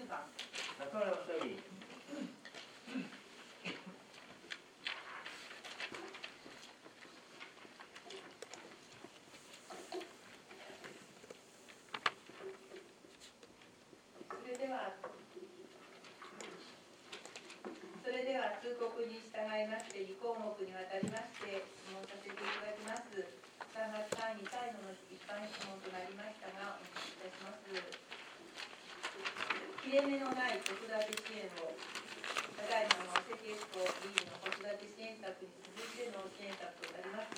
さん。 中村総理。 それでは通告に従いまして2項目にわたりまして質問させていただきます。3月単位最後の一般質問となりましたが、お聞きいたします。切れ目のない子育て支援を、ただいまの関悦子議員の子育て支援策に続いての支援策となります。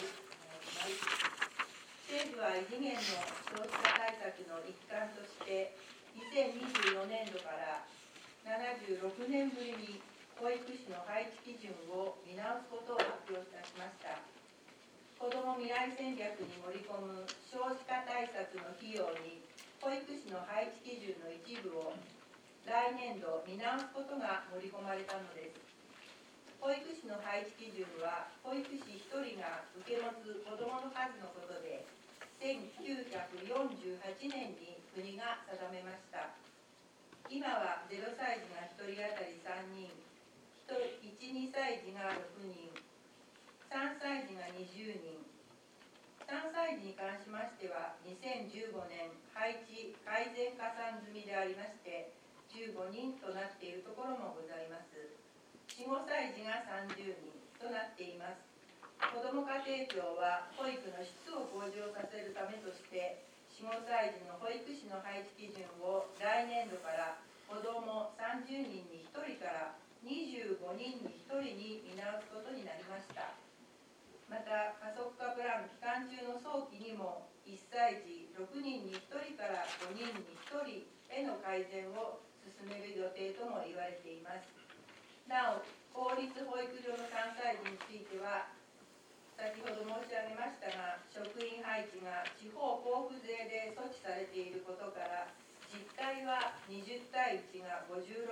政府は異次元の少子化対策の一環として、2024年度から76年ぶりに保育士の配置基準を見直すことを発表いたしました。子ども未来戦略に盛り込む少子化対策の費用に保育士の配置基準の一部を来年度見直すことが盛り込まれたのです。保育士の配置基準は保育士1人が受け持つ子どもの数のことで、1948年に国が定めました。今は0歳児が1人当たり3人、1、2歳児が6人、3歳児が20人、3歳児に関しましては、2015年配置改善加算済みでありまして、15人となっているところもございます。4、5歳児が30人となっています。子ども家庭庁は保育の質を向上させるためとして、4、5歳児の保育士の配置基準を来年度から子ども30人に1人から25人に1人に見直すことになりました。また、加速化プラン期間中の早期にも1歳児6人に1人から5人に1人への改善を進める予定とも言われています。なお、公立保育所の3歳児については、先ほど申し上げましたが、職員配置が地方交付税で措置されていることから、実態は20対1が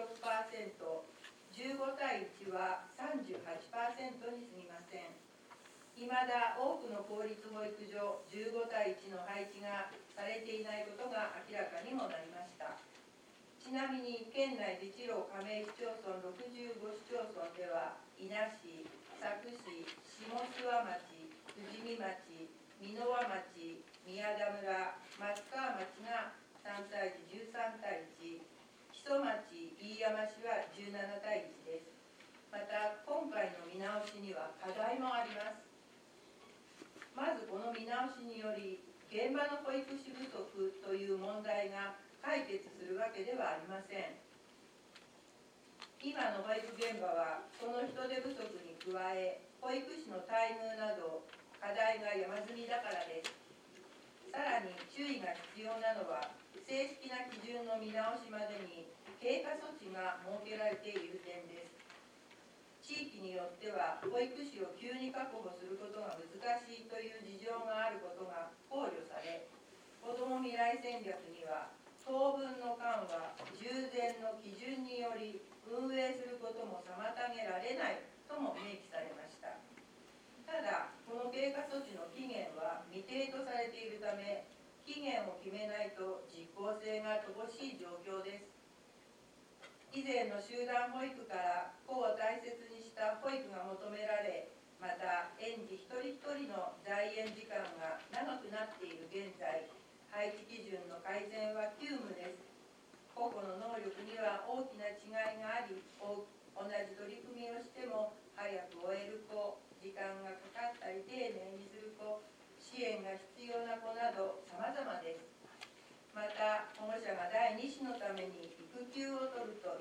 56%、15対1は 38% にすぎません。いまだ多くの公立保育所15対1の配置がされていないことが明らかにもなりました。ちなみに県内自治労加盟市町村65市町村では、伊那市、佐久市、下諏訪町、富士見町、箕輪町、宮田村、松川町が3歳児13対1、木曽町、飯山市は17対1です。また、今回の見直しには課題もあります。まずこの見直しにより、現場の保育士不足という問題が解決するわけではありません。今の保育現場はその人手不足に加え、保育士の待遇など課題が山積みだからです。さらに注意が必要なのは、正式な基準の見直しまでに経過措置が設けられている点です。地域によっては保育士を急に確保することが難しいという事情があることが考慮され、子ども未来戦略には当分の間は従前の基準により運営することも妨げられないとも明記されました。ただ、この経過措置の期限は未定とされているため、期限を決めないと実効性が乏しい状況です。以前の集団保育から子を大切にした保育が求められ、また園児一人一人の在園時間が長くなっている現在、配置基準の改善は急務です。個々の能力には大きな違いがあり、同じ取り組みをしても早く終える子、時間がかかったり丁寧にする子、支援が必要な子など様々です。また、保護者が第2子のために育児休業を取ると、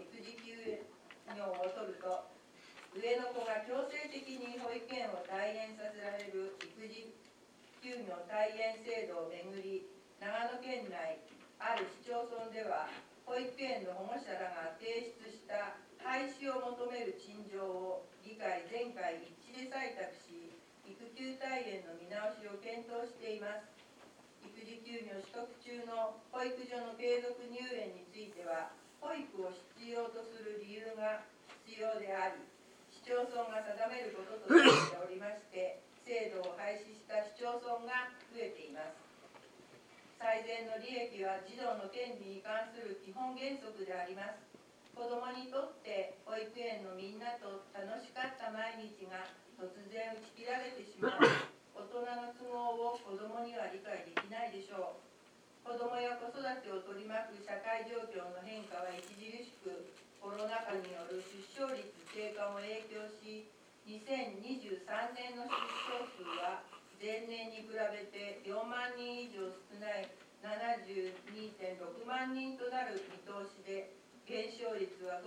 上の子が強制的に保育園を退園させられる育児休業退園制度をめぐり、長野県内ある市町村では保育園の保護者らが提出した廃止を求める陳情を議会全会一致で採択し、育休退園の見直しを検討しています。育児休業取得中の保育所の継続入園については、保育を必要とする理由が必要であり、市町村が定めることとなっておりまして、制度を廃止した市町村が増えています。 最善の利益は児童の権利に関する基本原則であります。子どもにとって保育園のみんなと楽しかった毎日が突然打ち切られてしまう。大人の都合を子どもには理解できないでしょう。子どもや子育てを取り巻く社会状況の変化は著しく、コロナ禍による出生率低下も影響し、2023年の出生数は前年に比べて4万人以上少ない72.6万人となる見通しで、減少率は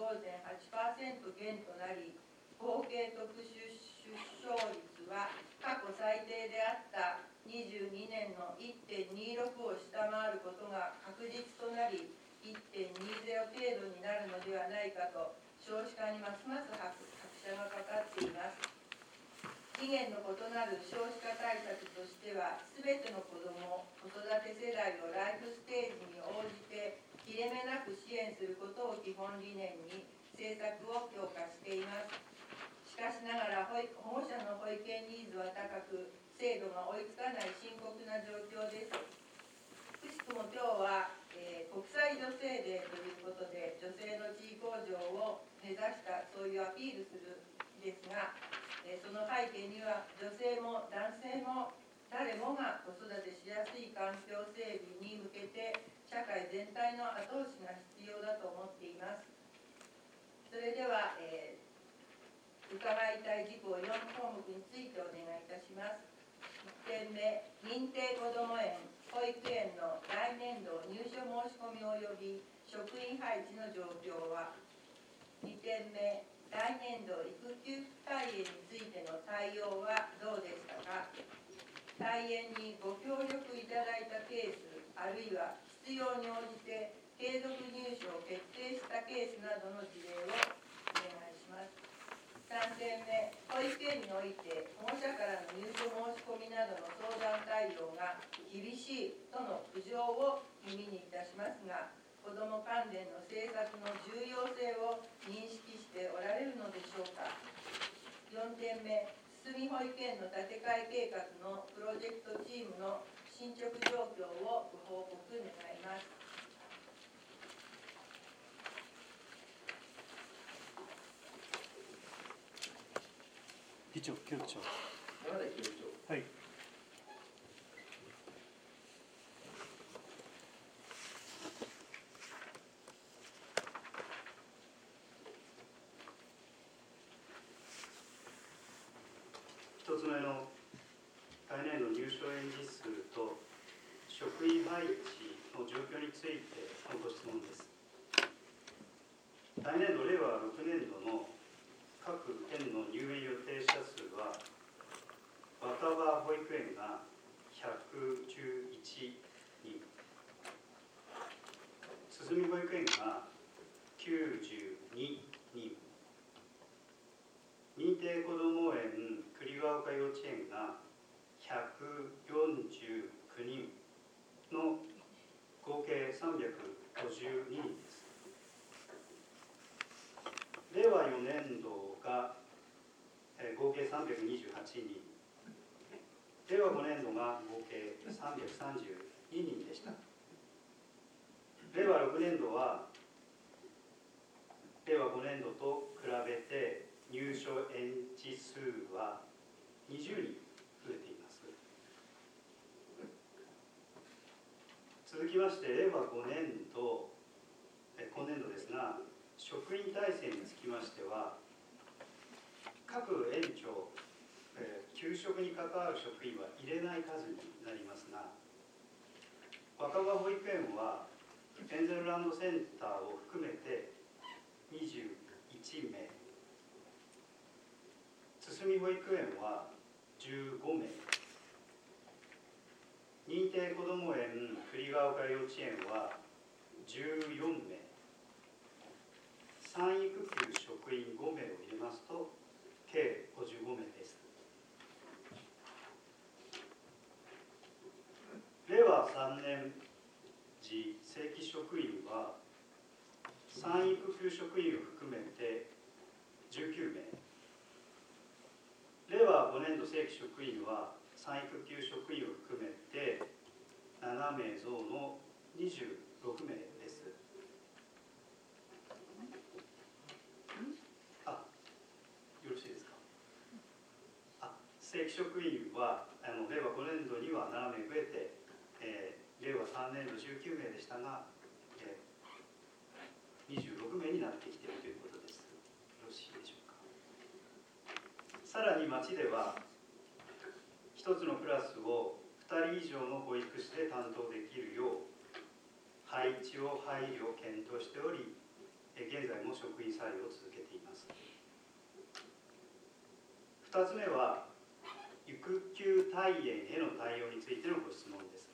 5.8% 減となり、合計特殊出生率は過去最低であった22年の 1.26 を下回ることが確実となり、1.20 程度になるのではないかと少子化にますます拍車がかかっています。次元の異なる少子化対策としては、すべての子ども・子育て世代をライフステージに応じて切れ目なく支援することを基本理念に政策を強化しています。しかしながら保護者の保育園ニーズは高く、制度が追いつかない深刻な状況です。くしくも今日は、国際女性デーということで、女性の地位向上を目指したそういうアピールするんですが、その背景には女性も男性も誰もが子育てしやすい環境整備に向けて社会全体の後押しが必要だと思っています。それでは、伺いたい事項4項目についてお願いいたします。1点目、認定こども園・保育園の来年度入所申し込み及び職員配置の状況は。2点目、来年度育休退園についての対応はどうでしたか。退園にご協力いただいたケース、あるいは必要に応じて継続入所を決定したケースなどの事例をお願いします。3点目、保育園において保護者からの入所申し込みなどの相談対応が厳しいとの苦情を耳にいたしますが、子ども関連の政策の重要性を認識しておられるのでしょうか。4点目、すすみ保育園の建て替え計画のプロジェクトチームの進捗状況をご報告願います。 議長、教育長。 山田教育長。 はい。 1つ目の来年度入所園児数と職員配置の状況についてのご質問です。来年度令和6年度の各園の入園予定者数は、若葉保育園が111人、すすみ保育園が92人、認定こども園栗ヶ丘幼稚園が149人の合計352人です。令和4年度が合計328人、令和5年度が合計332人でした。令和6年度は令和5年度と比べて入所園児数は20人増えています。続きまして令和5年度、今年度ですが、職員体制につきましては、各園長、給食に関わる職員は入れない数になりますが、若葉保育園はエンゼルランドセンターを含めて21名、すすみ保育園は15名、認定こども園栗ヶ丘幼稚園は14名、産育休職員5名を入れますと計55名です。令和3年時正規職員は産育休職員を含めて19名、令和5年度正規職員は産育休職員を含めて 7名増の26名です。よろしいですか。正規職員は令和5年度には7名増えて、令和3年度19名でしたが、26名になってきているということです。よろしいでしょうか。さらに町では1つのクラスを2人以上の保育士で担当できるよう配置を配慮検討しており、現在も職員採用を続けています。2つ目は育休退園への対応についてのご質問です。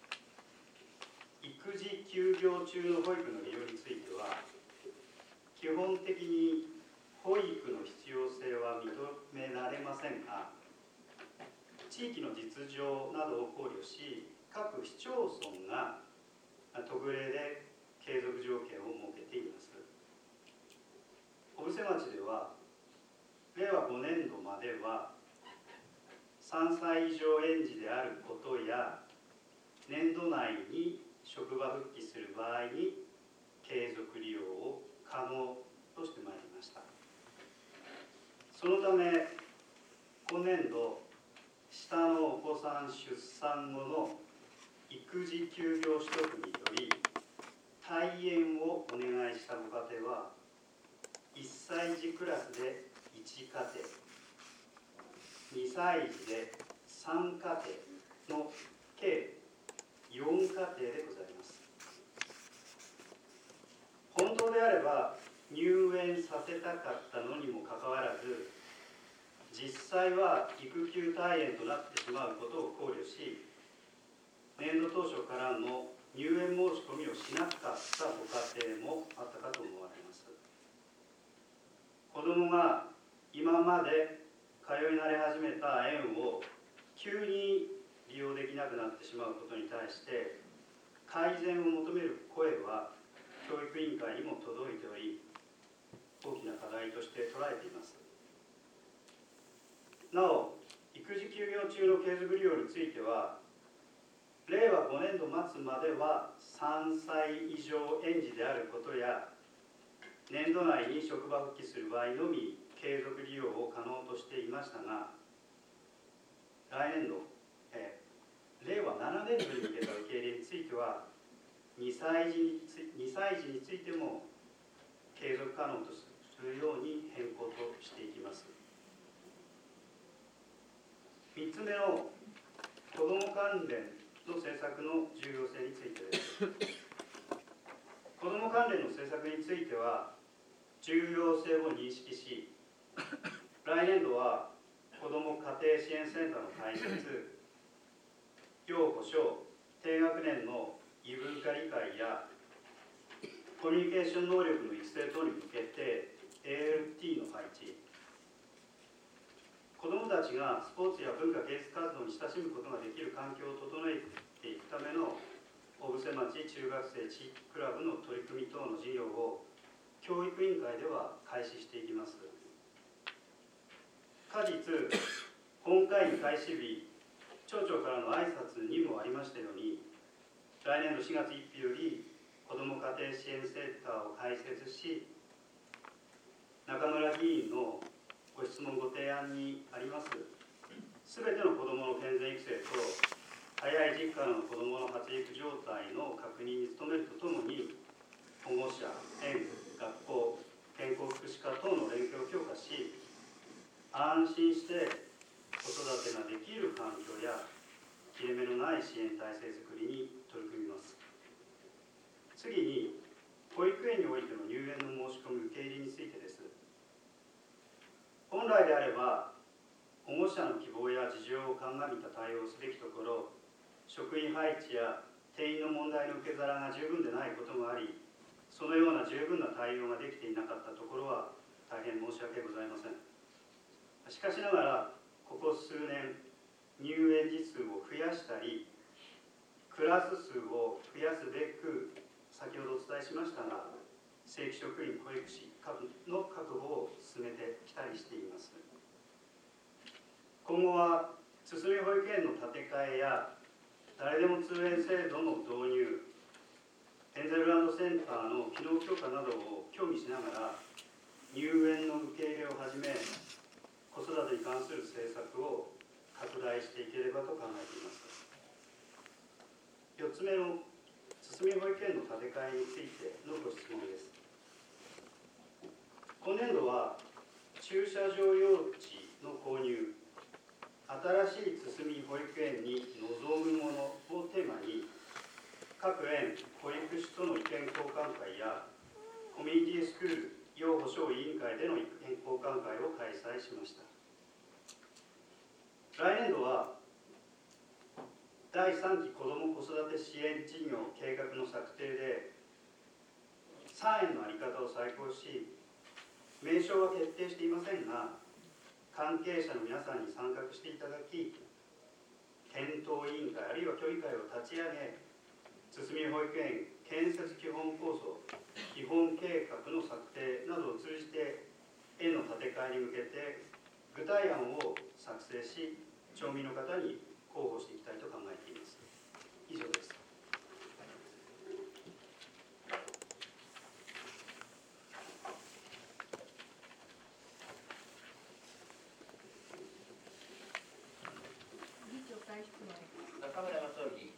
育児休業中の保育の利用については、基本的に保育の必要性は認められませんが、地域の実情などを考慮し、各市町村が特例で継続条件を設けています。小布施町では令和5年度までは3歳以上園児であることや、年度内に職場復帰する場合に継続利用を可能としてまいりました。そのため今年度、下のお子さん出産後の育児休業取得により退園をお願いしたご家庭は、1歳児クラスで1家庭、2歳児で3家庭の計4家庭でございます。本当であれば入園させたかったのにもかかわらず、実際は育休退園となってしまうことを考慮し、年度当初からの入園申し込みをしなかったご家庭もあったかと思われます。子どもが今まで通い慣れ始めた園を急に利用できなくなってしまうことに対して改善を求める声は教育委員会にも届いており、大きな課題として捉えています。なお、育児休業中の継続利用については、令和5年度末までは3歳以上園児であることや、年度内に職場復帰する場合のみ継続利用を可能としていましたが、来年度、令和7年度に向けた受け入れについては、2歳児についても継続可能とするように変更としていきます。3つ目の子ども関連の政策の重要性についてです。子ども関連の政策については重要性を認識し、来年度は子ども家庭支援センターの開設、要保障、低学年の異文化理解やコミュニケーション能力の育成等に向けて ALT の配置、子どもたちがスポーツや文化芸術活動に親しむことができる環境を整えていくための小布施町中学生地域クラブの取り組み等の事業を教育委員会では開始していきます。果実、本会議開始日、町長からの挨拶にもありましたように、来年度4月1日より子ども家庭支援センターを開設し、中村議員のご質問ご提案にありますすべての子どもの健全育成と早い実家の子どもの発育状態の確認に努めるとともに、保護者、園、学校、健康福祉課等の連携を強化し、安心して子育てができる環境や切れ目のない支援体制づくりに取り組みます。次に、保育園においての入園の申し込み受け入れについてです。本来であれば、保護者の希望や事情を鑑みた対応をすべきところ、職員配置や定員の問題の受け皿が十分でないこともあり、そのような十分な対応ができていなかったところは大変申し訳ございません。しかしながら、ここ数年、入園児数を増やしたり、クラス数を増やすべく、先ほどお伝えしましたが、正規職員、保育士の確保を進めてきたりしています。今後は、進み保育園の建て替えや誰でも通園制度の導入、エンゼルランドセンターの機能強化などを協議しながら、入園の受け入れをはじめ、子育てに関する政策を拡大していければと考えています。4つ目の進み保育園の建て替えについてのご質問です。今年度は駐車場用地の購入、新しい進み保育園に望むものをテーマに、各園保育士との意見交換会やコミュニティスクール要保障委員会での意見交換会を開催しました。来年度は第3期子ども子育て支援事業計画の策定で3園の在り方を再考し、名称は決定していませんが、関係者の皆さんに参画していただき、検討委員会あるいは協議会を立ち上げ、進み保育園建設基本構想、基本計画の策定などを通じて、園の建て替えに向けて具体案を作成し、町民の方に広報していきたいと考えています。以上です。 議長再質問。 中村正議。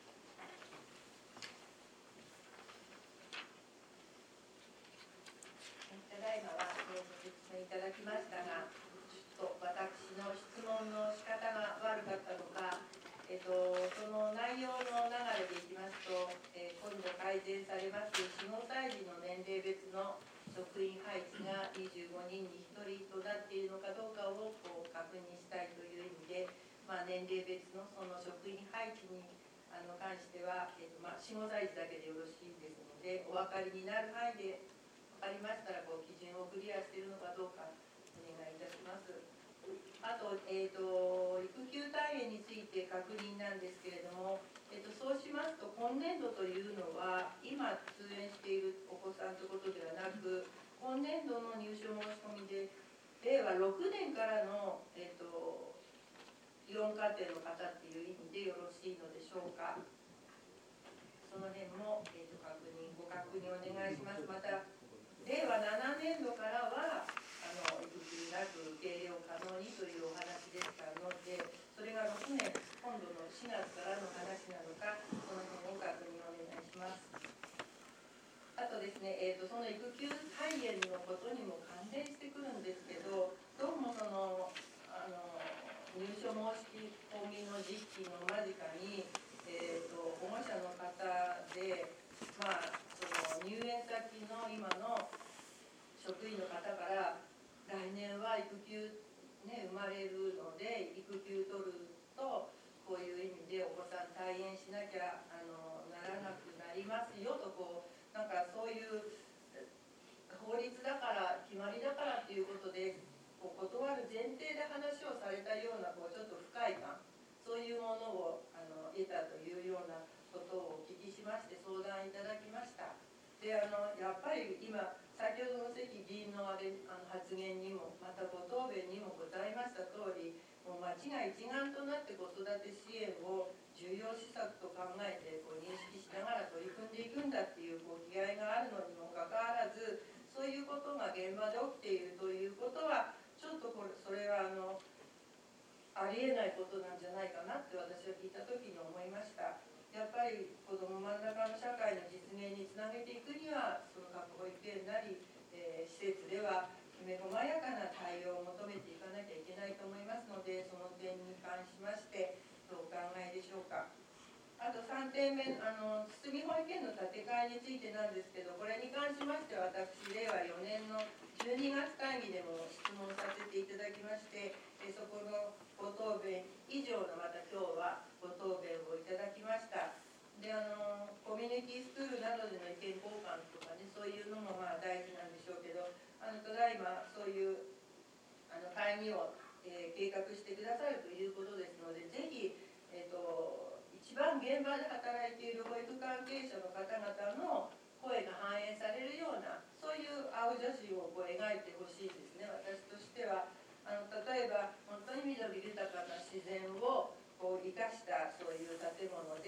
ただいまはご説明いただきましたが、ちょっと私の質問の仕方が悪かったのか、その内容の流れでいきますと、今度改善されます4、5歳児の年齢別の職員配置が25人に1人となっているのかどうかを確認したいという意味で、年齢別のその職員配置に関しては、4、5歳児だけでよろしいですので、お分かりになる範囲で分かりましたら基準をクリアしているのかどうかお願いいたします。あと、育休退園について確認なんですけれども、そうしますと今年度というのは今通園しているお子さんということではなく、今年度の入所申し込みで令和6年からの、イオン家庭の方っていう意味でよろしいのでしょうか。その辺も、ご確認お願いします。また令和7年度からは育休なく受け入れを可能にというお話でしたので、それが6年、今度の4月からの話なのか、その辺を確認お願いします。あとですね、その育休退園のことにも関連してくるんですけど、どうもその入所申し込みの時期の間近に、保護者の方で、その入園先の今の職員の方から来年は育休、生まれるので育休取るとこういう意味でお子さん退園しなきゃならなくなりますよとなんかそういう法律だから決まりだからということで断る前提で話をされたようなちょっと不快感、そういうものを得たというようなことをお聞きしまして相談いただきました。でやっぱり今先ほどの関議員の発言にもまたご答弁にもございました通り、もう町が一丸となって子育て支援を重要施策と考えて認識しながら取り組んでいくんだっていう気合があるのにもかかわらず、そういうことが現場で起きているということはちょっとそれはありえないことなんじゃないかなって私は聞いた時に思いました。やっぱり子ども真ん中の社会の実現につなげていくには、その各保育園なり、施設ではきめ細やかな対応を求めていかなきゃいけないと思いますので、その点に関しましてどうお考えでしょうか。あと3点目、進み保育園の建て替えについてなんですけど、これに関しまして私令和4年の12月会議でも質問させていただきまして、そこのご答弁以上のまた今日はご答弁をいただきました。でコミュニティスクールなどでの意見交換とかね、そういうのも大事なんでしょうけど、ただいまそういう会議を、計画してくださるということですので、ぜひ、一番現場で働いている保育関係者の方々の声が反映されるような、そういう青写真を描いてほしいですね。私としては例えば本当に緑豊かな自然を生かしたそういう建物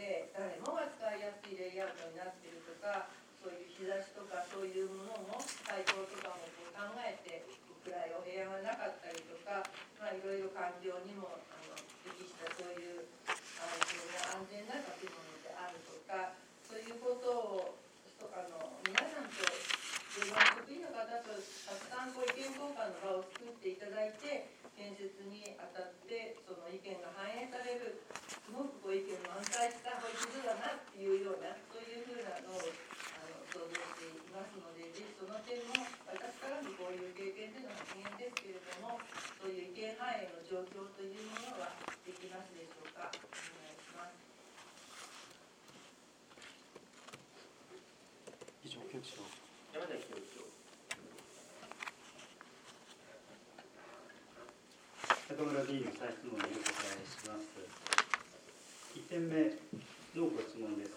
そういうものも対応とかも考えて暗いお部屋がなかったりとか、いろいろ環境にも適したそういう安全な建物であるとか、そういうことを皆さんと現場の職員の方とたくさん意見交換の場を作っていただいて、建設にあたってその意見が反映される、すごく意見満載した保育所だなっていうような、そういうふうなのを想像していますので、ぜひその点も私からもこういう経験での発言ですけれども、そういう意見反映の状況というものはできますでしょうか。お願いします。 以上、教育長。 山崎教育長。 中村議員の再質問にお答えします。1点目のご質問です。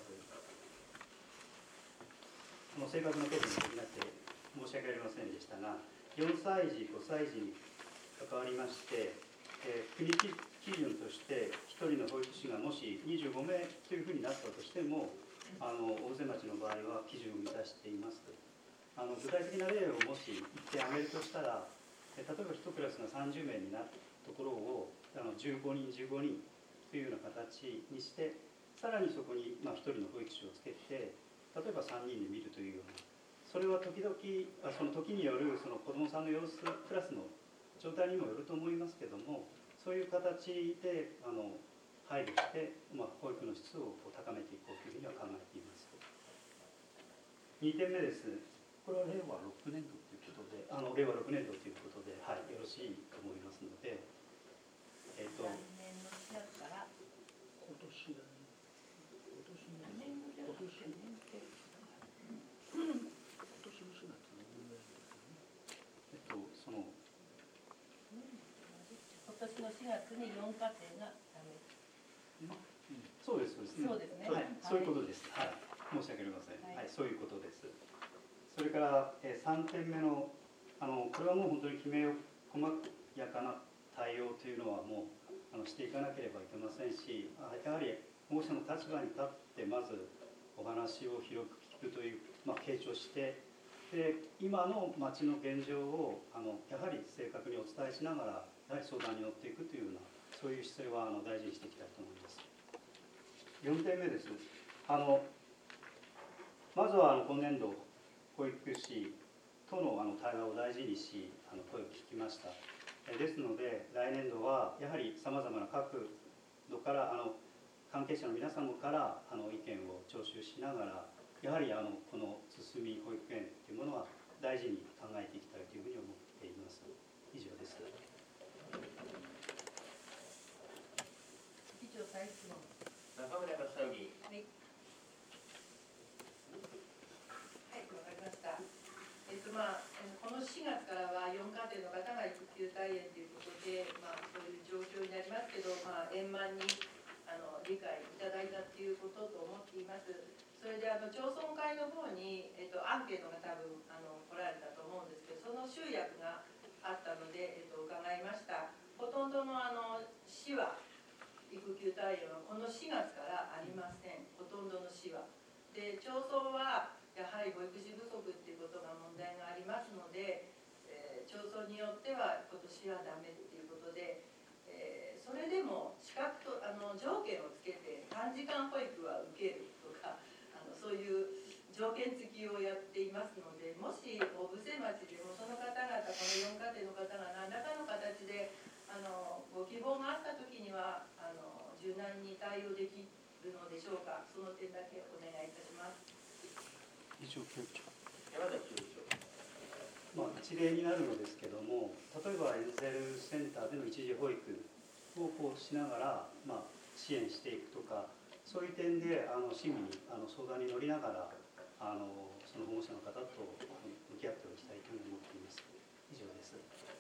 正確な答弁ができなくて申し訳ありませんでしたが、4歳児、5歳児に関わりまして、国基準として1人の保育士がもし25名というふうになったとしても、大瀬町の場合は基準を満たしています。具体的な例をもし言ってあげるとしたら、例えば1クラスが30名になったところを15人、15人というような形にして、さらにそこに1人の保育士をつけて、例えば3人で見るというような、それは時々その時によるその子どもさんの様子、クラスの状態にもよると思いますけども、そういう形で配慮して、保育の質を高めていこうというふうには考えています。2点目です。これは令和6年度ということで、令和6年度ということで、よろしいと思いますので、 来年の4月から今年だね。 今年の4月に4家庭がダメ。 そうです、そうですね。そういうことです。申し訳ありません。そういうことです。それから3点目のこれはもう本当にきめ細やかな対応というのはもうしていかなければいけませんし、やはり保護者の立場に立ってまずお話を広く聞くという、傾聴して、で今の町の現状をやはり正確にお伝えしながら、やはり相談に乗っていくというような、そういう姿勢は大事にしていきたいと思います。4点目です。まずは今年度、保育士との対話を大事にし、声を聞きました。ですので、来年度はやはりさまざまな角度から関係者の皆様から意見を聴取しながら、やはりこの進み保育園というものは大事に考えていきたいというふうに思っています。以上です。 以上、再質問。 中村正議。 はい、わかりました。この4月からは4家庭の方が育休退園ということで、そういう状況になりますけど、円満に理解いただいたということと思っています。それで町村会の方に、アンケートが多分来られたと思うんですけど、その集約があったので、伺いました。ほとんどの市は育休退園はこの4月からありません。ほとんどの市は。で、町村はやはり保育士不足っていうことが問題がありますので、町村によっては今年はダメっていうことで、それでも資格と条件をつけて短時間保育は受けるとか、そういう条件付きをやっていますので、もし小布施町でもその方々、この4家庭の方が何らかの形でご希望があったときには柔軟に対応できるのでしょうか。その点だけお願いいたします。 以上、教育長。 山崎教育長。 一例になるのですけども、例えばエンゼルセンターでの一時保育をしながら、支援していくとか、そういう点で親身に相談に乗りながらその保護者の方と向き合っておきたいというふうに思っています。以上です。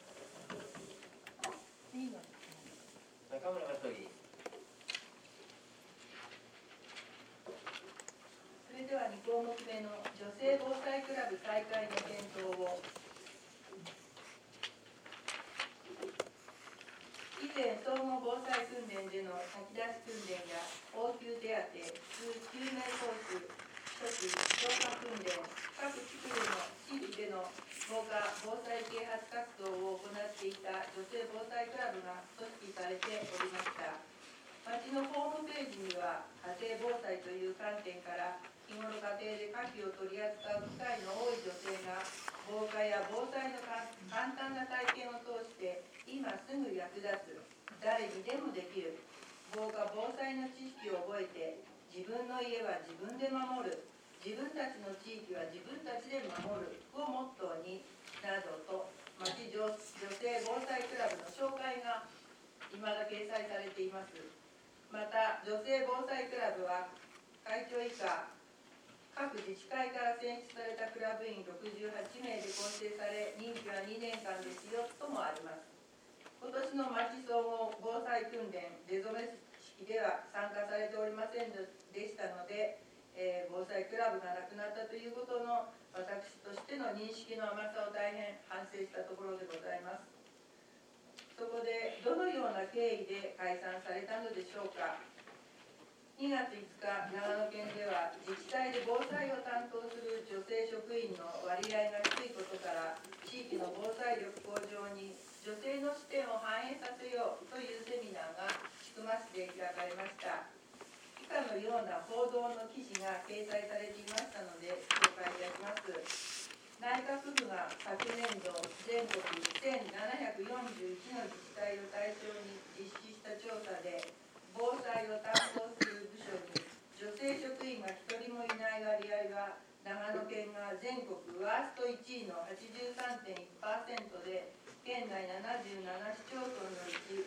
中村正議。 それでは2項目目の女性防災クラブ再開の検討を。以前、総合防災訓練での先出し訓練や応急手当、救命措置、消火訓練、各地防災啓発活動を行っていた女性防災クラブが組織されておりました。町のホームページには、家庭防災という観点から日頃家庭で火器を取り扱う機会の多い女性が防火や防災の簡単な体験を通して今すぐ役立つ、誰にでもできる防火防災の知識を覚えて、自分の家は自分で守る、自分たちの地域は自分たちで守るをモットーになどと、町女性防災クラブの紹介が未だ掲載されています。また、女性防災クラブは会長以下各自治会から選出されたクラブ員68名で構成され、任期は2年間ですよともあります。今年の町総合防災訓練出初め式では参加されておりませんでしたので、防災クラブがなくなったということの私としての認識の甘さを大変反省したところでございます。そこでどのような経緯で解散されたのでしょうか。2月5日、長野県では自治体で防災を担当する女性職員の割合が低いことから、地域の防災力向上に女性の視点を反映させようというセミナーが千曲市で開かれました。以下のような報道の記事が掲載されていましたので紹介いたします。内閣府が昨年度全国1741の自治体を対象に実施した調査で、防災を担当する部署に女性職員が1人もいない割合は、長野県が全国ワースト1位の 83.1% で、県内77市町村のうち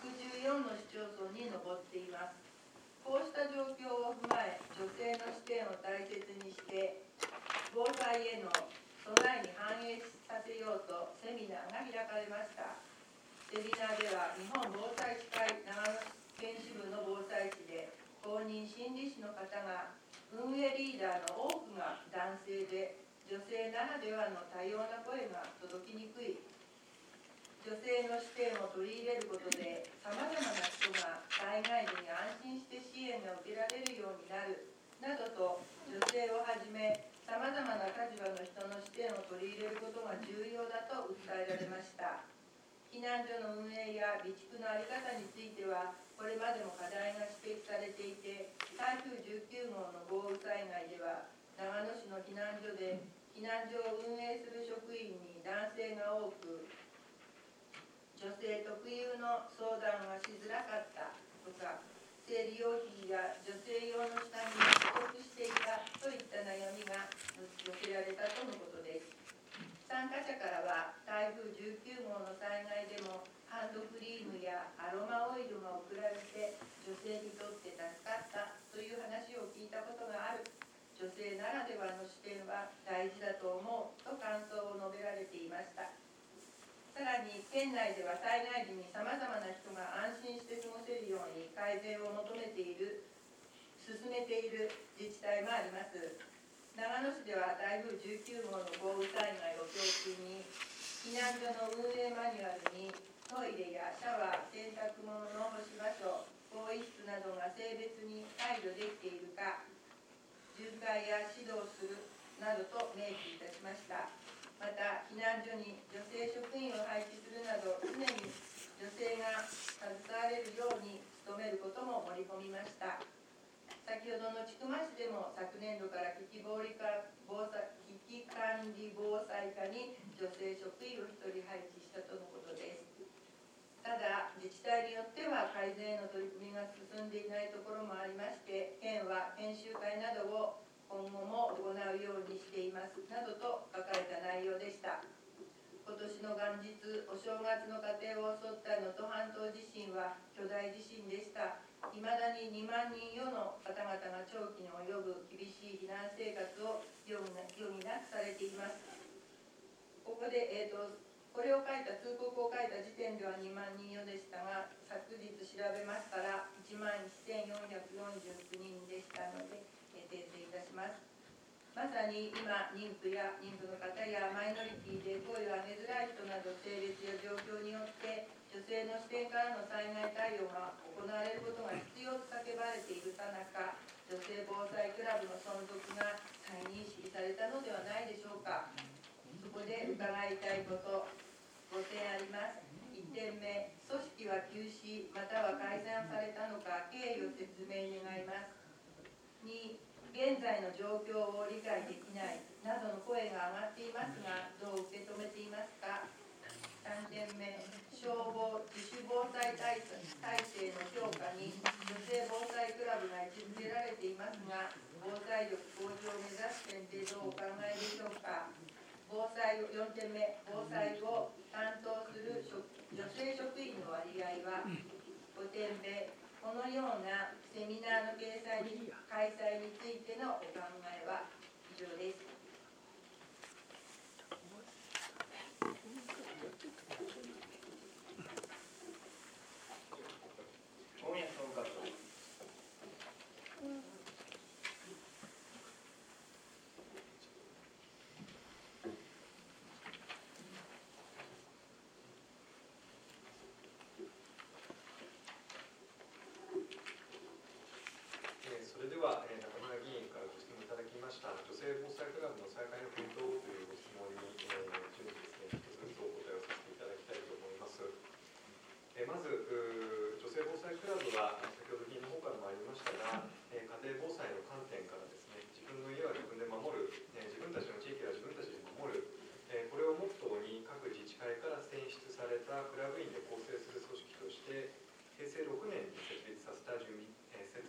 64の市町村に上っています。こうした状況を踏まえ、女性の視点を大切にして防災への備えに反映させようとセミナーが開かれました。セミナーでは、日本防災士会長野県支部の防災士で公認心理師の方が、運営リーダーの多くが男性で、女性ならではの多様な声が届きにくい、女性の視点を取り入れることで、さまざまな人が災害時に安心して支援が受けられるようになるなどと、女性をはじめさまざまな立場の人の視点を取り入れることが重要だと訴えられました。避難所の運営や備蓄の在り方については、これまでも課題が指摘されていて、台風19号の豪雨災害では、長野市の避難所で避難所を運営する職員に男性が多く、女性特有の相談がしづらかったとか、生理用品や女性用の下着が不足していたといった悩みが寄せられたとのことです。参加者からは、台風19号の災害でもハンドクリームやアロマオイルが送られて女性にとって助かったという話を聞いたことがある、女性ならではの視点は大事だと思うと感想を述べられていました。さらに、県内では災害時にさまざまな人が安心して過ごせるように改善を求めている、進めている自治体もあります。長野市では台風19号の豪雨災害を教訓に、避難所の運営マニュアルにトイレやシャワー、洗濯物の干し場所、更衣室などが性別に配慮できているか、巡回や指導するなどと明記いたしました。また、避難所に女性職員を配置するなど、常に女性が携われるように努めることも盛り込みました。先ほどの千曲市でも昨年度から危機管理防災課に女性職員を1人配置したとのことです。ただ、自治体によっては改善への取り組みが進んでいないところもありまして、県は研修会などを今後も行うようにしていますなどと書かれた内容でした。今年の元日、お正月の家庭を襲った能登半島地震は巨大地震でした。いまだに2万人余の方々が長期に及ぶ厳しい避難生活を余儀なくされています。ここで、これを書いた通告を書いた時点では2万人余でしたが、昨日調べましたら1万1449人でしたので、訂正いたします。まさに今、妊婦の方やマイノリティで声を上げづらい人など、性別や状況によって女性の視点からの災害対応が行われることが必要と叫ばれているさなか、女性防災クラブの存続が再認識されたのではないでしょうか。そこで訴いたいこと5点あります。1点目、組織は休止または解散されたのか経緯を説明願います。2、現在の状況を理解できないなどの声が上がっていますが、どう受け止めていますか。3点目、消防自主防災体制の強化に女性防災クラブが位置づけられていますが、防災力向上を目指す点でどうお考えでしょうか。4点目、防災を担当する女性職員の割合は。5点目、このようなセミナーの開催についてのお考えは。以上です。 大宮総務課長。 それでは、中村議員からご質問いただきました女性防災クラブの再開の検討というご質問に、順にですね、一つずつお答えをさせていただきたいと思います。まず、女性防災クラブは先ほど議員の方からもありましたが、家庭防災の観点からですね、自分の家は自分で守る、自分たちの地域は自分たちで守る、これをモットーに各自治会から選出されたクラブ員で構成する組織として平成6年に設立された住民組織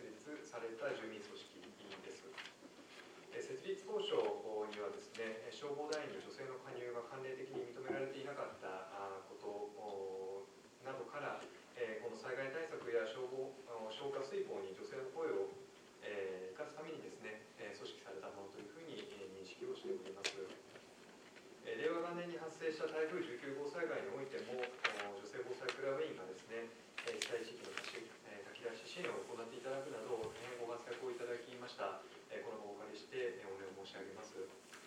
です。設立当初にはですね、消防団員に女性の加入が慣例的に認められていなかったことなどから、この災害対策や消火水防に女性の声を生かすためにですね、組織されたものというふうに認識をしております。令和元年に発生した台風19号災害においても、女性防災クラブ員がですね、被災地域の炊き出し支援を行っていただくなど、大変ご活躍をいただきました。この場をお借りしてお礼を申し上げます。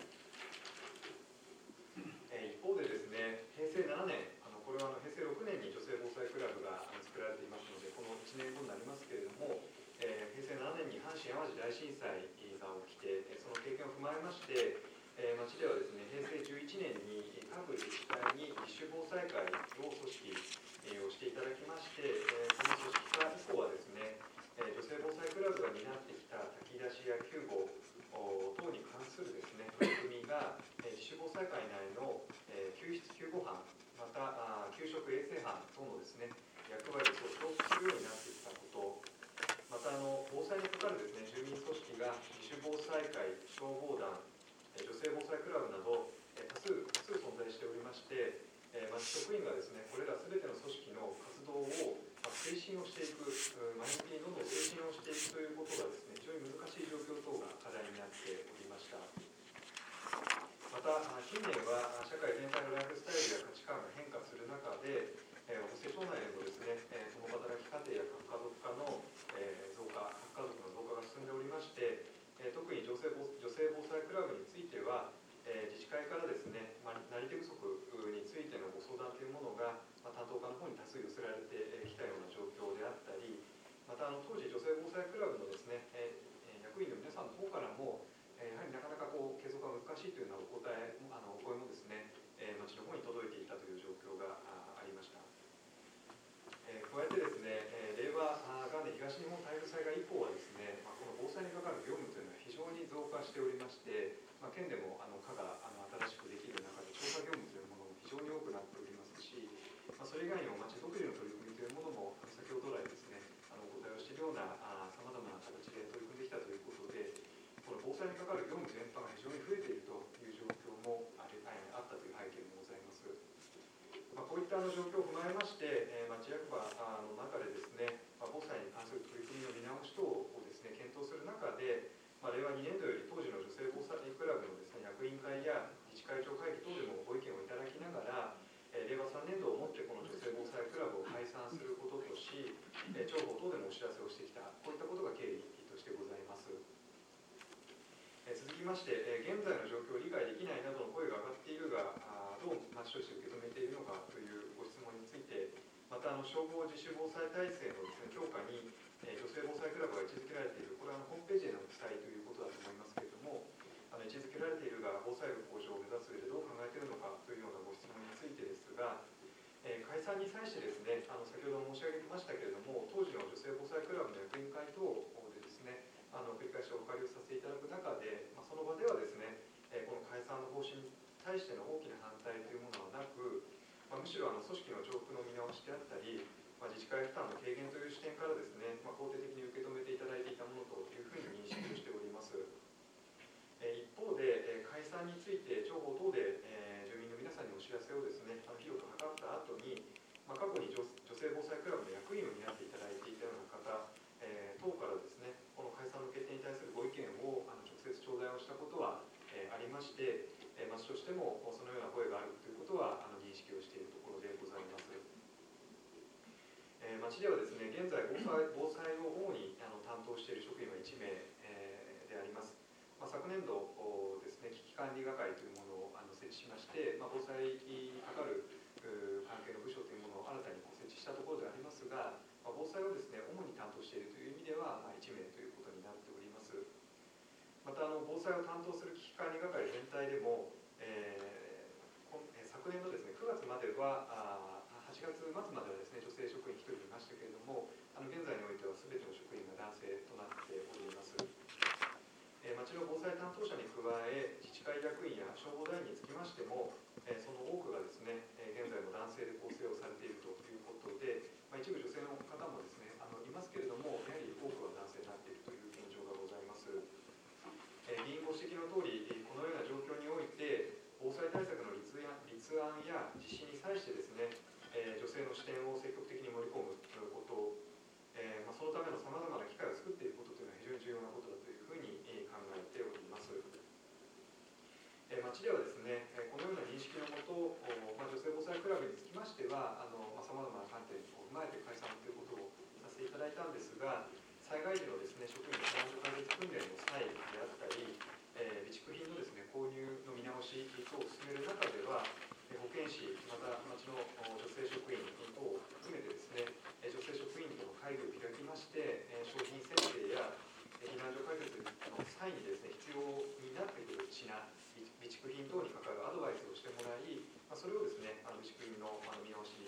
一方でですね、平成7年、これは平成6年に女性防災クラブが作られていますので、この1年後になりますけれども、平成7年に阪神・淡路大震災が起きて、その経験を踏まえまして、町ではですね、平成11年に各自治体に自主防災会を組織をしていただきまして、この組織化以降はですね、女性防災クラブが担ってきた炊き出しや救護等に関するですね、取り組みが自主防災会内の救出救護班、また給食衛生班等のですね、役割を承継するようになってきたこと、また防災にかかるですね、住民組織が自主防災会、消防団、女性防災クラブなど多数存在しておりまして、町職員がですね、これらすべての組織の活動を推進をしていく、前向きにどんどん推進をしていくということがですね、非常に難しい状況等が課題になっておりました。また近年は社会全体のライフスタイルや価値観が変化する中で、補正庁内でもですね、共働き家庭や核家族化の増加、核家族の増加が進んでおりまして、特に女性防災クラブについては、自治会からですね、なり手不足についてのご相談というものが、担当課の方に多数寄せられてきたような状況であったり、また当時女性防災クラブのですね、役員の皆さんの方からも、やはりなかなか継続が難しいというようなお声もですね、町の方に届いていたという状況がありました。加えてですね、令和元年東日本台風災害以降はですね、この防災にかかる業務というのは非常に増加しておりまして、県でも課が新しくできる中で調査業務というものも非常に多くなっておりますし、それ以外にも町独自の取り組みというものも先ほど来ですね、お答えをしているようなさまざまな形で取り組んできたということで、この防災にかかる業務全般が非常に増えているという状況もあったという背景もございます。こういった状況を踏まえまして、町役場の中でですね、防災に関する取り組みの見直し等をですね、検討する中で、令和2年度より当時の女性防災クラブのですね、役員会や自治会長会議等でもご意見をいただきながら、令和3年度をもってこの女性防災クラブを解散することとし、庁法等でもお知らせをしてきた、こういったことが経緯としてございます。続きまして、現在の状況を理解できないなどの声が上がっているが、どう町として受け止めているのかというご質問について、また消防自主防災体制のですね、強化に、女性防災クラブが位置づけられている、これはホームページへの記載ということだと思いますけれども、位置づけられているが防災力向上を目指す上でどう考えているのかというよ対してですね、先ほど申し上げましたけれども、当時の女性防災クラブの役員会等でですね、繰り返しお借りをさせていただく中で、その場ではですね、この解散の方針に対しての大きな反対というものはなく、むしろ組織の重複の見直しであったり、自治会負担の軽減という視点からですね、肯定的に受け止めていただいていたものというふうに認識をしております。一方で、解散について情報等で住民の皆さんにお知らせをですね、広く図った後に、過去に女性防災クラブの役員を担っていただいていたような方、等からですね、この解散の決定に対するご意見を直接頂戴をしたことはありまして、町としてもそのような声があるということは認識をしているところでございます。町ではですね、現在防災を主に担当している職員は1名であります。昨年度ですね、危機管理係というものを設置しまして、防災にかかる関係の部署というものを新たに設置したところでありますが、防災をですね、主に担当しているという意味では1名ということになっております。また防災を担当する危機管理係全体でも、昨年のですね、9月までは8月末まではですね、女性職員1人いましたけれども、現在においては全ての職員が男性となっております。町の防災担当者に加え、自治会役員や消防団員につきましても、その多くがですね、現在も男性で構成をされているということで、一部女性の方もですね、いますけれども、やはり多くは男性になっているという現状がございます。議員ご指摘の通り、このような状況において、防災対策の立案や実施に際してですね、女性の視点を積極的に盛り込むこと、そのためのさまざまな機会を作っていることというのは非常に重要なことだというふうに考えております。町ではですね、このような認識のもと、女性防災クラブにつきましては、さまざまな観点を踏まえて解散ということをさせていただいたんですが、災害時のですね、職員の避難所開設訓練の際であったり、備蓄品のですね、購入の見直し等を進める中では、保健師、また町の女性職員等を含めてですね、女性職員との会議を開きまして、商品選定や避難所開設の際にですね、必要になってくる品、備蓄品等に関わるアドバイスをしてもらい、それをですね、備蓄品の見直しに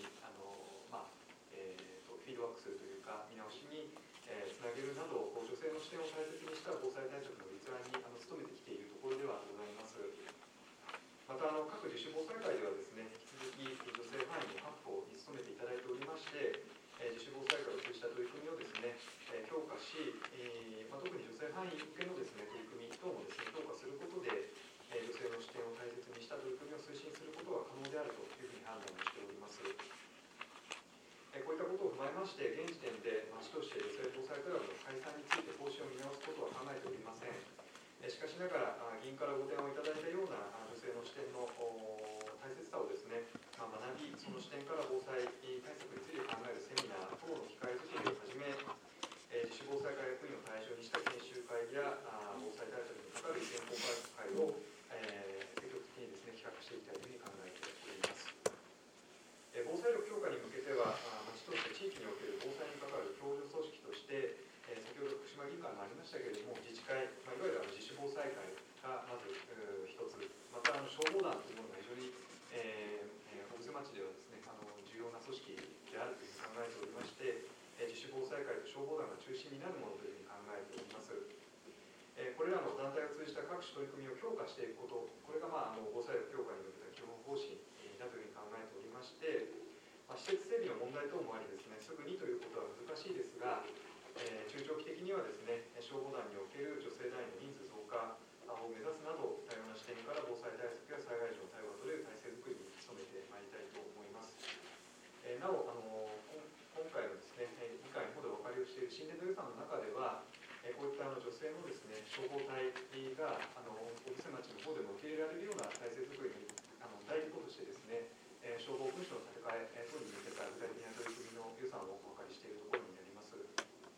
フィードバックするというか、見直しにつなげるなど、女性の視点を大切にした防災対策の立案に努めてきているところではございます。また各自主防災会ではですね、引き続き女性範囲の確保に努めていただいておりまして、自主防災会を通じた取り組みをですね、強化し、特に女性範囲向けのですね、取り組み等もですね、強化することで、女性の視点を大切にした取り組みを推進することが可能であるというふうに判断をしております。こういったことを踏まえまして、現時点で町として女性防災クラブの解散について方針を見直すことは考えておりません。しかしながら、議員からご提案をいただいたような女性の視点の大切さをですね、学び、その視点から防災対策について考えるセミナー等の機会作りをはじめ、自主防災会役員を対象にした研修会や防災対策にかかる意見交換会を積極的にですね、企画していきたいというふうに考えております。防災力強化に向けては、町として地域における防災に関わる共助組織として、先ほど福島議員からもありましたけれども、自治会、いわゆる自主防災会がまず一つ、また消防団というものが非常に小布施町ではですね、重要な組織であるというふうに考えておりまして、自主防災会と消防団が中心になるものというふうに考えております。これらの団体を通じた各種取り組みを強化していくこと、これが防災力強化に向けた基本方針だというふうに考えておりまして、施設整備の問題等もありですね、すぐにということは難しいですが、中長期的にはですね、消防団における女性団員の人数増加を目指すなど、多様な視点から防災対策や災害時の対応が取れる体制づくりに努めてまいりたいと思います。なお、今回のですね、議会の方でお借りをしている新年度予算の中では、こういった女性のですね、消防隊が小布施町の方でも受け入れられるような体制づくりに第一歩としてですね、消防訓練の建て替え等に向けた具体的な取り組みの予算をお借りしているところになります。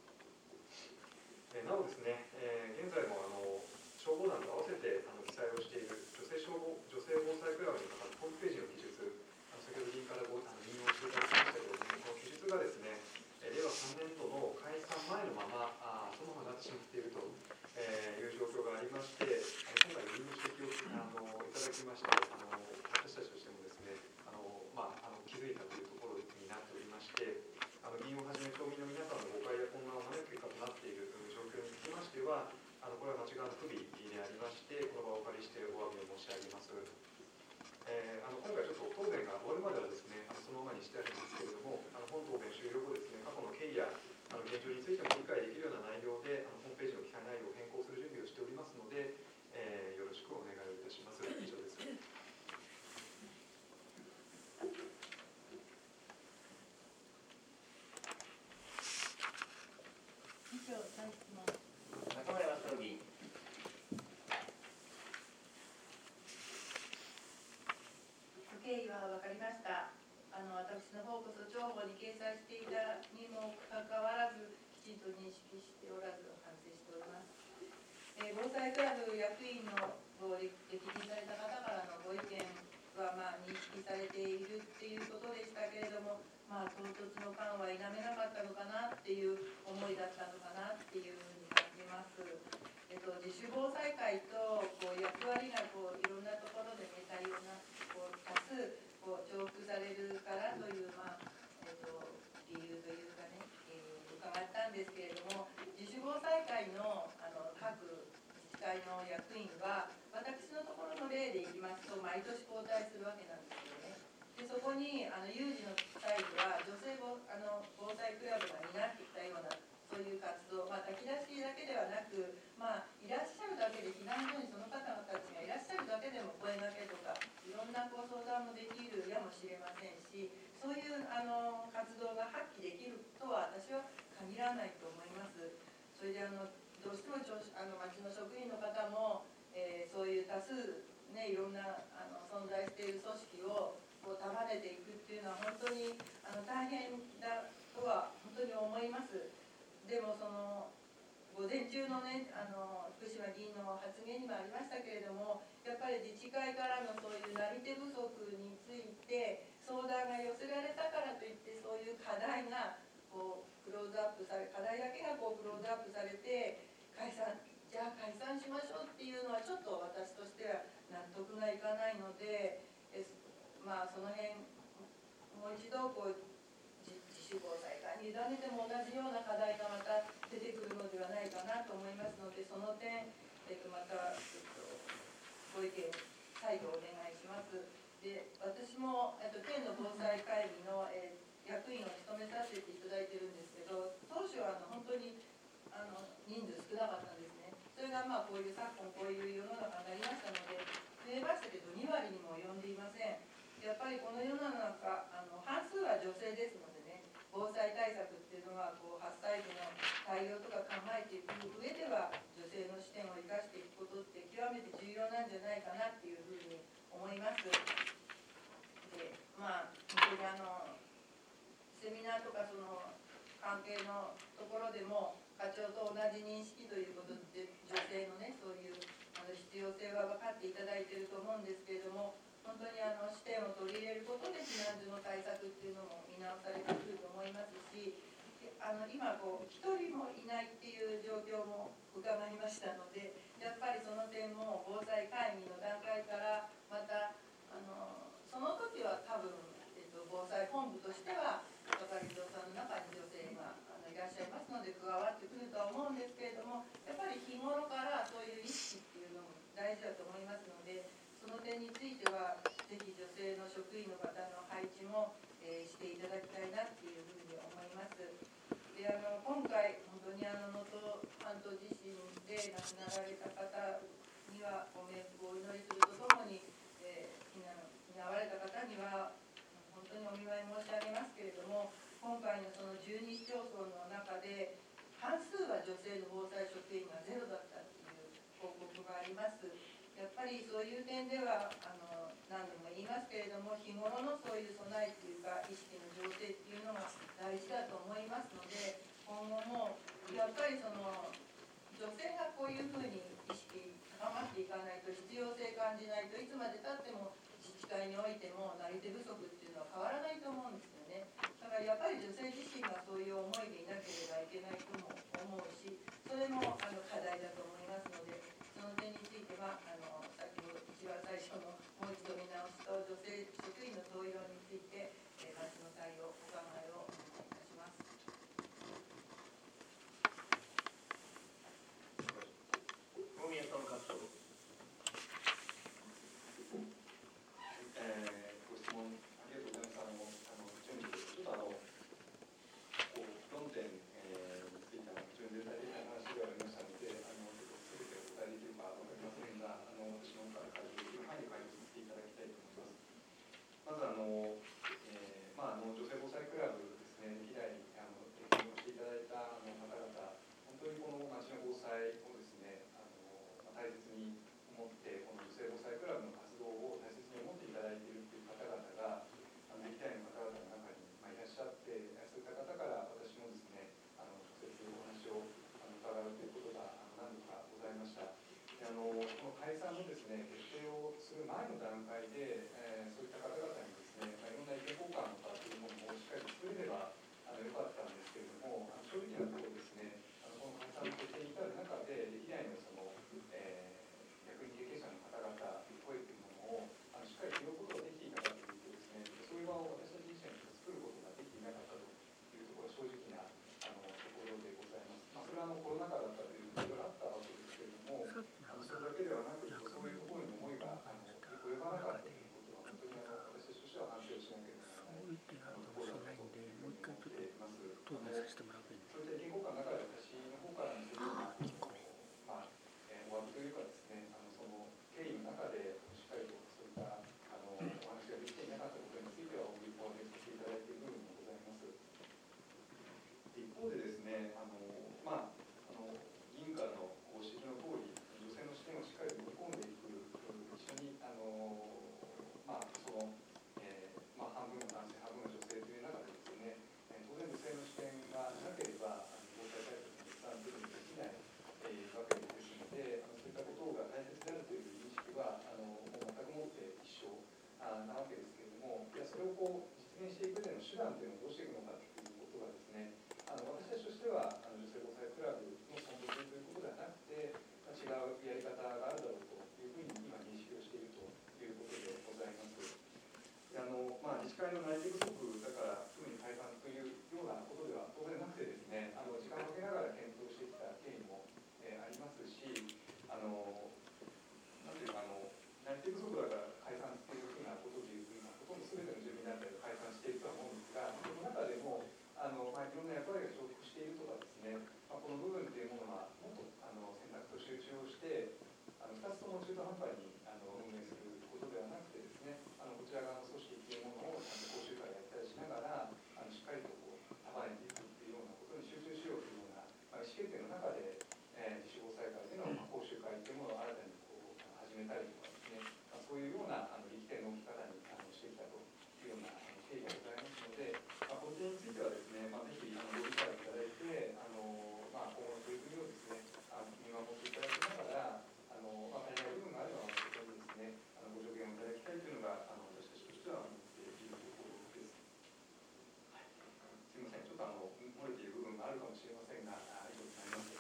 なおですね、現在も消防団と合わせて記載をしている女性防災クラブに関わるホームページの記述、先ほど議員から引用していただきましたけれども、この記述がですね、令和3年度の解散前のままそのままなってしまっているという状況がありまして、今回議員の指摘をいただきまして、私たちとしてもですね、気づいたというところになっております。 をはじめ町民の皆さんの誤解や混乱を招く結果となっている状況につきましては、これは間違いの不備でありまして、この場をお借りしてお詫びを申し上げます。今回ちょっと答弁が終わるまではですね、そのままにしてあるんですけれども、本答弁終了後ですね、過去の経緯や現状についても理解できるような内容で、ホームページの記載内容を変更する準備をしておりますので、よろしくお願いをいたします。以上です。 以上、再質問。 中村正議員。 経緯は分かりました。私の方こそ情報に掲載していたにもかかわらず、きちんと認識しておらず反省しております。防災クラブ役員の歴任された方からのご意見は認識されているっていうことでしたけれども、唐突の感は否めなかったのかなっていう思いだったのかなっていうふうに感じます。自主防災会と役割がいろんなところで多様な多数重複されるからという、理由というかね、伺ったんですけれども、自主防災会の各自治会の役員は、私のところの例でいきますと、毎年交代するわけなんですよね。でそこに有事の際には、女性防災クラブが担ってきたような、そういう活動、炊き出しだけではなく、いらっしゃるだけで、避難所にその方々たちがいらっしゃるだけでも声掛けとか、いろんな相談もできるやもしれませんし、そういう活動が発揮できるとは私は限らないと思います。それでどうしても町の職員の方も、そういう多数、いろんな存在している組織を束ねていくっていうのは本当に大変だとは本当に思います。でも午前中のね、福島議員の発言にもありましたけれども、やっぱり自治会からのそういうなり手不足について相談が寄せられたからといって、そういう課題がクローズアップされ、課題だけがクローズアップされて、じゃあ解散しましょうっていうのはちょっと私としては納得がいかないので、その辺もう一度自主防災会に委ねても同じような課題がまた出てくるのではないかなと思いますので、その点、また、ご意見再度お願いします。で、私も県の防災会議の、役員を務めさせていただいているんですけど、当初は本当に人数少なかったんですね。それがこういう昨今こういう世の中になりましたので、増えましたけど2割にも及んでいません。やっぱりこの世の中、半数は女性ですのでね、防災対策っていうのは発災時の対応とか考えていく上では、女性の視点を生かしていくことって極めて重要なんじゃないかなっていうふうに思います。で、本当にセミナーとか関係のところでも課長と同じ認識ということで、女性のね、そういう必要性は分かっていただいていると思うんですけれども、本当に視点を取り入れることで避難所の対策っていうのも見直されてくると思いますし、今一人もいないっていう状況も伺いましたので、やっぱりその点も防災会議の段階からまたその時は多分、防災本部としては係長さんの中に女性がいらっしゃいますので加わってくるとは思うんですけれども、やっぱり日頃からそういう意識っていうのも大事だと思いますので、その点についてはぜひ女性の職員の方の配置も、していただきたいなっていうふうに思います。で、今回本当に能登半島地震で亡くなられた方にはご冥福をお祈りするとともに、避難われた方には本当にお見舞い申し上げますけれども、今回のその12市町村の中で半数は女性の防災職員がゼロだったという報告があります。やっぱりそういう点では何度も言いますけれども、日頃のそういう備えというか意識の醸成っていうのが大事だと思いますので、今後もやっぱり女性がこういうふうに意識高まっていかないと、必要性感じないといつまでたっても自治会においてもなり手不足っていうのは変わらないと思うんですよね。だからやっぱり女性自身がそういう思いでいなければいけないとも思うし、それも課題だと思いますので、その点については先ほど一番最初のもう一度見直しと女性職員の登用について、町の対応お考えをお願いいたします。 けですけれども、いやそれを実現していく上での手段というのをどうしていくのかということがですね、私たちとしては女性防災クラブの存続ということではなくて、違うやり方があるだろうというふうに今認識をしているということでございます。で自治会の内定不足だからすぐに解散というようなことでは当然なくてですね、時間をかけながら検討してきた経緯も、ありますし、なんていうか内定不足だから解散というふうなことでいうと、今ほとんど全ての住民団体が解散しているとは思うんですが、その中でもいろんな役割が重複しているとかですね、この部分というものはもっと選択と集中をして2つとも中途半端に運営することではなくてですね、こちら側の組織というものをちゃんと講習会やったりしながらしっかりと束ねていくというようなことに集中しようというような意思決定の中で、自主防災会での講習会というものを新たに始めたりとかですね、そういうような力点の置き方にしてきたというような経緯がございますので、この点についてはですね、ぜひご理解いただいて、今後の取り組みをですね、見守っていただきながら、足りない部分があれば、そこにですね、ご助言をいただきたいというのが、私たちとしては思っているところです。すみません、ちょっと漏れている部分があるかもしれませんが、以上になります。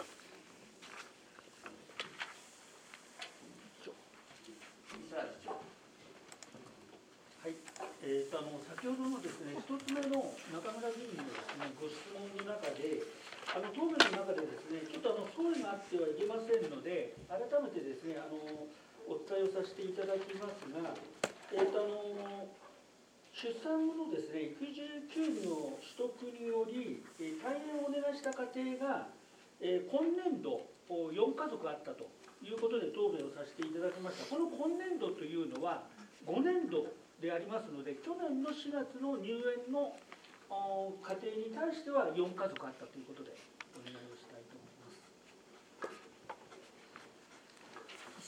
はい、先ほどのですね、1つ目の中村議員のですね、ご質問の中で、答弁の中でですね、ちょっと相違があってはいけませんので、改めてですね、お伝えをさせていただきますが、出産後のですね、育児休業の取得により、退園をお願いした家庭が、今年度4家族あったということで答弁をさせていただきました。この今年度というのは、5年度でありますので、去年の4月の入園の家庭に対しては4家族あったということでお願いをしたいと思います。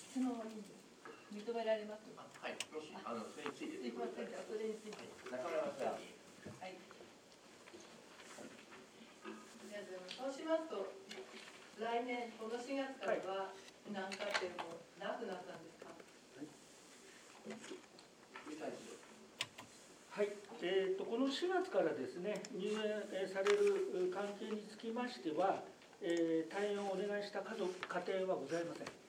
質問はいいです。認められます。 はい、もしそれについてすいません、それについて。 中村さんに。 はい。そうしますと、来年この4月からは何家庭もなくなったんですか。 はい、この4月からですね、入園される関係につきましては、退園をお願いした家庭はございません。